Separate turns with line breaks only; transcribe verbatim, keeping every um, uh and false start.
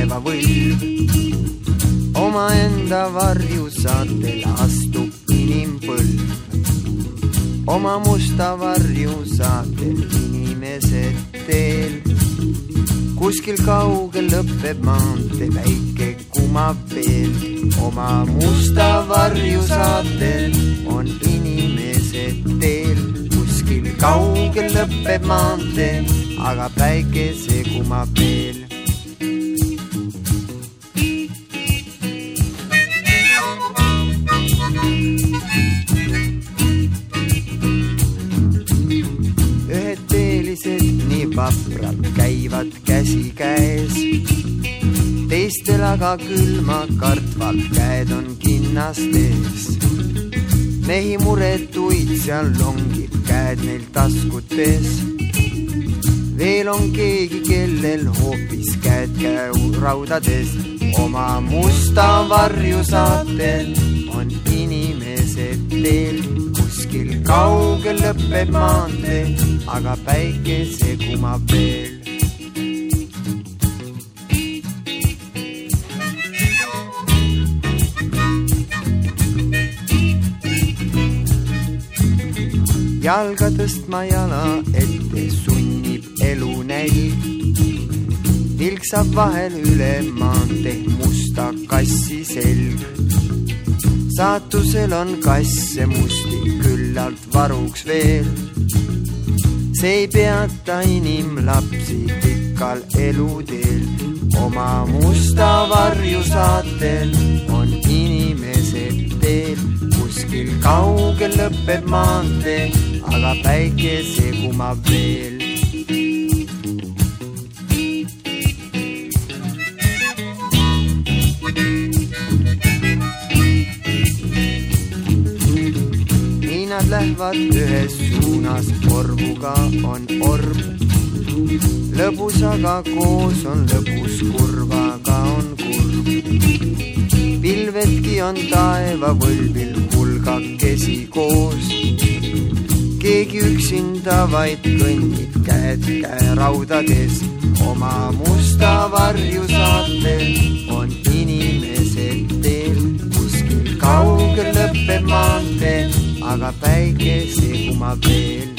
taeva võlv. Omaenda varju saatel astub inimpõlv. Oma musta varju saatel inimesed teel. Kuskil kaugel lõpeb maantee, väike kumab veel. Oma musta varju saatel on inimesed teel. Kuskil kaugel lõpeb maantee, aga päikese kumab veel. Ühed teelised nii vaprad käivad käsi käes, teistel aga külma kartvad käed on kinnastes. Mehi muretuid seal longib käed neil taskutes. Veel on keegi, kellel hoopis käed käuraudades. Oma musta varju saatel on inimesed teel. Kuskil kaugel lõpeb maantee, aga päikese kumab veel. Jalga tõstma jala ette sunnib elu nälg. Vilksab vahel üle maantee musta kassi selg. Saatusel on kasse musti küllalt varuks veel. See ei peata inimlapsi pikal eluteel. Oma musta varju saatel on inimesed teel. Kuskil kaugel lõpeb maantee, aga päikese kumab veel. Nad lähevad ühes suunas, orvuga on orv. Lõbus aga koos on lõbus, kurvaga on kurv. Pilvedki on taeva võlbil hulgakesi koos. Keegi üksinda vaid kõnnib käed käeraudades. Oma musta varju saatel on inimesed teel. Kuskil kaugel lõpeb maantee, aga päikese kumab veel.